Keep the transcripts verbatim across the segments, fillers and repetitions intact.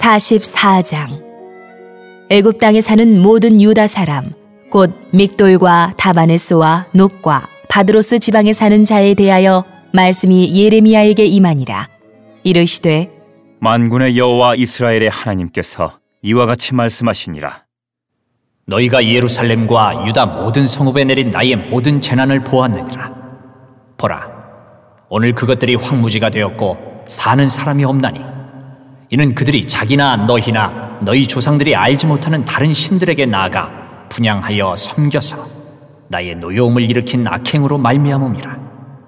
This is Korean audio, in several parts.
사십사 장. 애굽 땅에 사는 모든 유다 사람 곧 믹돌과 다바네스와 놋과 바드로스 지방에 사는 자에 대하여 말씀이 예레미야에게 임하니라. 이르시되 만군의 여호와 이스라엘의 하나님께서 이와 같이 말씀하시니라. 너희가 예루살렘과 유다 모든 성읍에 내린 나의 모든 재난을 보았느니라. 보라, 오늘 그것들이 황무지가 되었고 사는 사람이 없나니 이는 그들이 자기나 너희나 너희 조상들이 알지 못하는 다른 신들에게 나아가 분향하여 섬겨서 나의 노여움을 일으킨 악행으로 말미암음이라.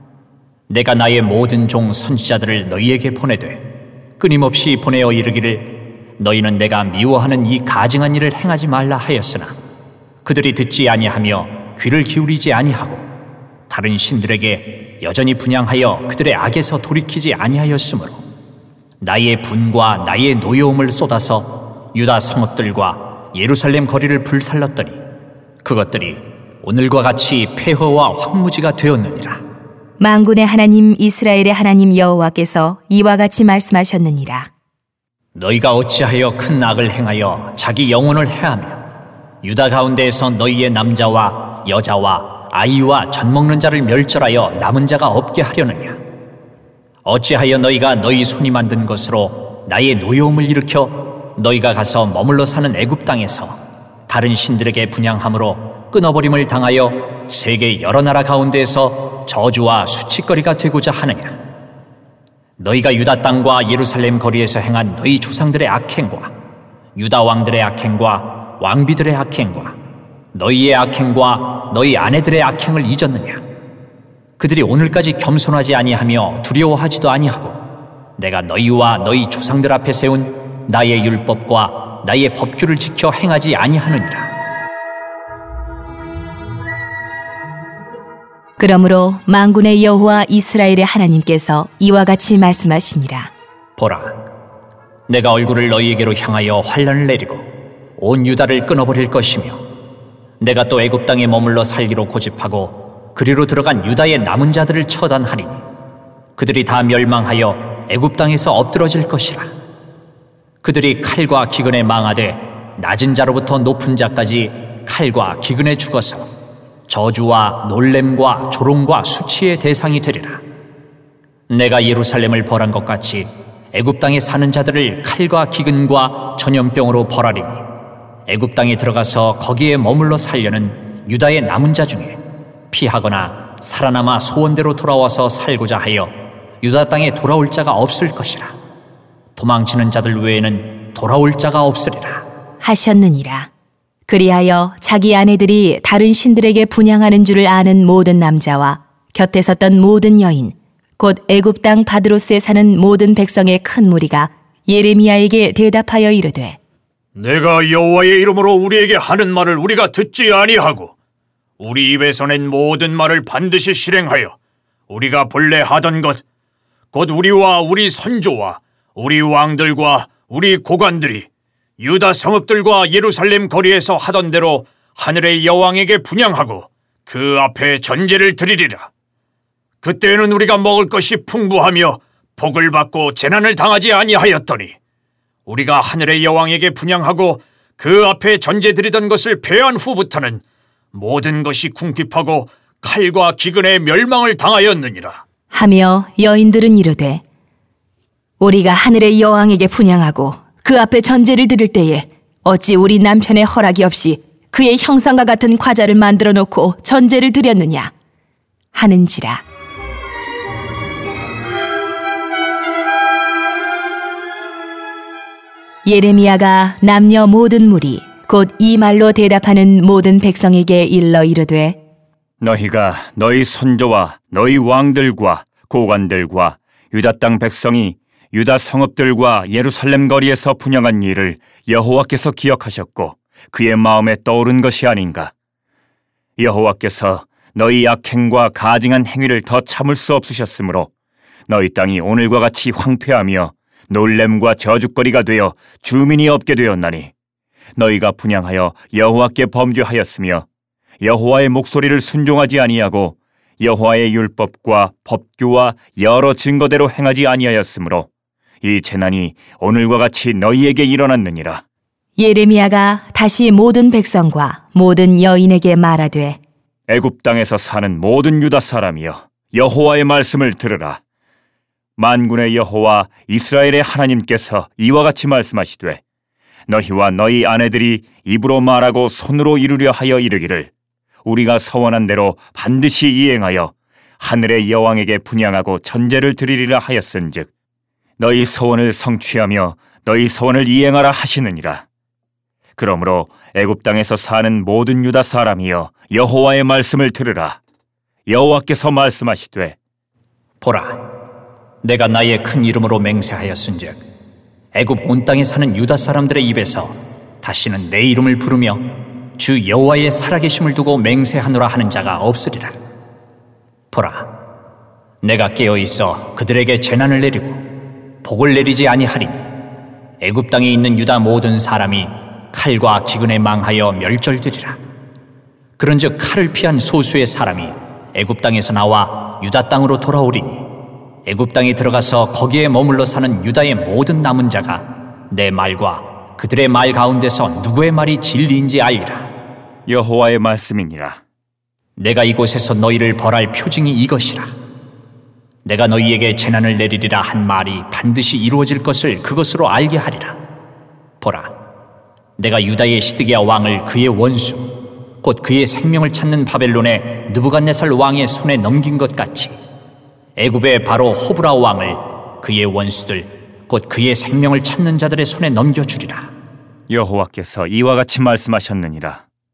내가 나의 모든 종 선지자들을 너희에게 보내되 끊임없이 보내어 이르기를 너희는 내가 미워하는 이 가증한 일을 행하지 말라 하였으나 그들이 듣지 아니하며 귀를 기울이지 아니하고 다른 신들에게 여전히 분향하여 그들의 악에서 돌이키지 아니하였으므로 나의 분과 나의 노여움을 쏟아서 유다 성읍들과 예루살렘 거리를 불살랐더니 그것들이 오늘과 같이 폐허와 황무지가 되었느니라. 만군의 하나님 이스라엘의 하나님 여호와께서 이와 같이 말씀하셨느니라. 너희가 어찌하여 큰 악을 행하여 자기 영혼을 해하며 유다 가운데에서 너희의 남자와 여자와 아이와 젖 먹는 자를 멸절하여 남은 자가 없게 하려느냐. 어찌하여 너희가 너희 손이 만든 것으로 나의 노여움을 일으켜 너희가 가서 머물러 사는 애굽 땅에서 다른 신들에게 분향함으로 끊어버림을 당하여 세계 여러 나라 가운데에서 저주와 수치거리가 되고자 하느냐. 너희가 유다 땅과 예루살렘 거리에서 행한 너희 조상들의 악행과 유다 왕들의 악행과 왕비들의 악행과 너희의 악행과 너희 아내들의 악행을 잊었느냐. 그들이 오늘까지 겸손하지 아니하며 두려워하지도 아니하고 내가 너희와 너희 조상들 앞에 세운 나의 율법과 나의 법규를 지켜 행하지 아니하느니라. 그러므로 만군의 여호와 이스라엘의 하나님께서 이와 같이 말씀하시니라. 보라, 내가 얼굴을 너희에게로 향하여 환란을 내리고 온 유다를 끊어버릴 것이며 내가 또 애굽 땅에 머물러 살기로 고집하고 그리로 들어간 유다의 남은 자들을 처단하리니 그들이 다 멸망하여 애굽 땅에서 엎드러질 것이라. 그들이 칼과 기근에 망하되 낮은 자로부터 높은 자까지 칼과 기근에 죽어서 저주와 놀램과 조롱과 수치의 대상이 되리라. 내가 예루살렘을 벌한 것 같이 애굽 땅에 사는 자들을 칼과 기근과 전염병으로 벌하리니 애굽 땅에 들어가서 거기에 머물러 살려는 유다의 남은 자 중에 피하거나 살아남아 소원대로 돌아와서 살고자 하여 유다 땅에 돌아올 자가 없을 것이라. 도망치는 자들 외에는 돌아올 자가 없으리라 하셨느니라. 그리하여 자기 아내들이 다른 신들에게 분향하는 줄을 아는 모든 남자와 곁에 섰던 모든 여인 곧 애굽 땅 바드로스에 사는 모든 백성의 큰 무리가 예레미야에게 대답하여 이르되 내가 여호와의 이름으로 우리에게 하는 말을 우리가 듣지 아니하고 우리 입에서 낸 모든 말을 반드시 실행하여 우리가 본래 하던 것 곧 우리와 우리 선조와 우리 왕들과 우리 고관들이 유다 성읍들과 예루살렘 거리에서 하던 대로 하늘의 여왕에게 분향하고 그 앞에 전제를 드리리라. 그때에는 우리가 먹을 것이 풍부하며 복을 받고 재난을 당하지 아니하였더니 우리가 하늘의 여왕에게 분향하고 그 앞에 전제 드리던 것을 패한 후부터는 모든 것이 궁핍하고 칼과 기근에 멸망을 당하였느니라. 하며 여인들은 이르되 우리가 하늘의 여왕에게 분향하고 그 앞에 전제를 드릴 때에 어찌 우리 남편의 허락이 없이 그의 형상과 같은 과자를 만들어 놓고 전제를 드렸느냐 하는지라. 예레미야가 남녀 모든 무리 곧 이 말로 대답하는 모든 백성에게 일러 이르되 너희가 너희 선조와 너희 왕들과 고관들과 유다 땅 백성이 유다 성읍들과 예루살렘 거리에서 분향한 일을 여호와께서 기억하셨고 그의 마음에 떠오른 것이 아닌가. 여호와께서 너희 악행과 가증한 행위를 더 참을 수 없으셨으므로 너희 땅이 오늘과 같이 황폐하며 놀램과 저주거리가 되어 주민이 없게 되었나니 너희가 분향하여 여호와께 범죄하였으며 여호와의 목소리를 순종하지 아니하고 여호와의 율법과 법규와 여러 증거대로 행하지 아니하였으므로 이 재난이 오늘과 같이 너희에게 일어났느니라. 예레미야가 다시 모든 백성과 모든 여인에게 말하되 애굽 땅에서 사는 모든 유다 사람이여, 여호와의 말씀을 들으라. 만군의 여호와 이스라엘의 하나님께서 이와 같이 말씀하시되, 너희와 너희 아내들이 입으로 말하고 손으로 이루려 하여 이르기를 우리가 서원한 대로 반드시 이행하여 하늘의 여왕에게 분향하고 전제를 드리리라 하였은즉 너희 서원을 성취하며 너희 서원을 이행하라 하시느니라. 그러므로 애굽 땅에서 사는 모든 유다 사람이여, 여호와의 말씀을 들으라. 여호와께서 말씀하시되, 보라, 내가 나의 큰 이름으로 맹세하였은즉 애굽 온 땅에 사는 유다 사람들의 입에서 다시는 내 이름을 부르며 주 여호와의 살아계심을 두고 맹세하노라 하는 자가 없으리라. 보라, 내가 깨어있어 그들에게 재난을 내리고 복을 내리지 아니하리니 애굽 땅에 있는 유다 모든 사람이 칼과 기근에 망하여 멸절되리라. 그런즉 칼을 피한 소수의 사람이 애굽 땅에서 나와 유다 땅으로 돌아오리니 애굽 땅에 들어가서 거기에 머물러 사는 유다의 모든 남은 자가 내 말과 그들의 말 가운데서 누구의 말이 진리인지 알리라. 여호와의 말씀이니라. 내가 이곳에서 너희를 벌할 표징이 이것이라. 내가 너희에게 재난을 내리리라 한 말이 반드시 이루어질 것을 그것으로 알게 하리라. 보라, 내가 유다의 시드기야 왕을 그의 원수 곧 그의 생명을 찾는 바벨론의 느부갓네살 왕의 손에 넘긴 것 같이 애굽의 바로 호브라 왕을 그의 원수들 곧 그의 생명을 찾는 자들의 손에 넘겨주리라. 여호와께서 이와 같이 말씀하셨느니라.